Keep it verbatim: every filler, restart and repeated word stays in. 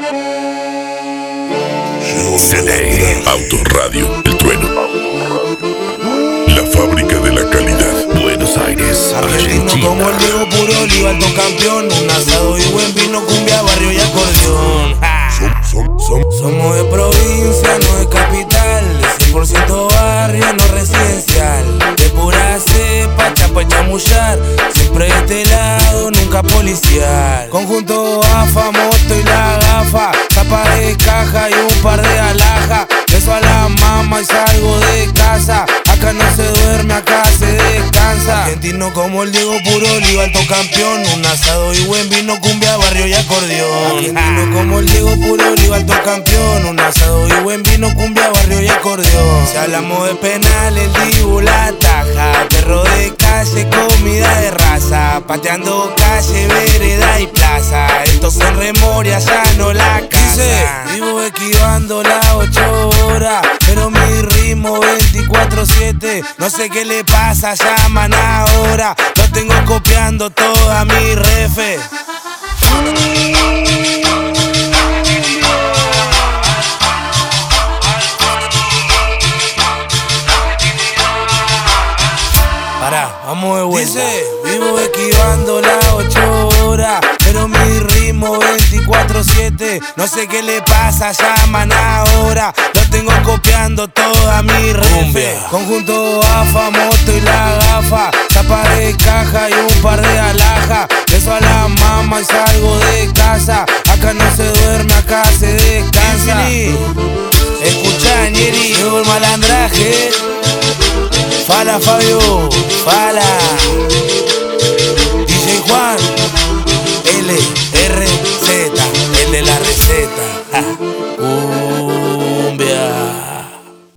C D Autoradio El Trueno, la fábrica de la calidad. Buenos Aires, Argentino Argentina. como el Diego Puro, Oliva, alto campeón. Un asado y buen vino, cumbia, barrio y acordeón. Som, som, som. Somos de provincia, no de capital. cien por ciento barrio, no residencial. De pura cepa, chapa y chamullar. Siempre de este lado, nunca policial. Conjunto AFA, moto y la gafa. Tapa de caja y un par de alhajas. Beso a la mama y salgo de casa. Acá no se duerme, acá se descansa. Argentino como el Diego Puro, Oliva, alto campeón. Un asado y buen vino, cumbia, barrio y acordeón. Argentino como el Diego Puro, Oliva, alto campeón. Un asado y buen vino, cumbia, barrio y acordeón. Si hablamos de penal, el Dibu la taja. Perro de calle, comida de raza. Pateando calle, vereda y plaza. Estos son remorias, ya no la casa. Dice, vivo esquivando las ocho horas, pero mi ritmo veinticuatro siete. No sé qué le pasa, llaman ahora. Lo tengo copiando toda mi refe. Pará, vamos de vuelta. Dice, vivo esquivando las ocho horas, pero mi ritmo veinticuatro siete. No sé qué le pasa, llaman ahora. Lo tengo copiando toda mi refe. Conjunto AFA, moto y la gafa. Tapa de caja y un par de alhajas. Beso a la mama y salgo de casa. Acá no se duerme, acá se descansa. Escuchá, Ñeri, llegó el malandraje. Fala Fabio, fala D J Juan, L R Z, el de la receta.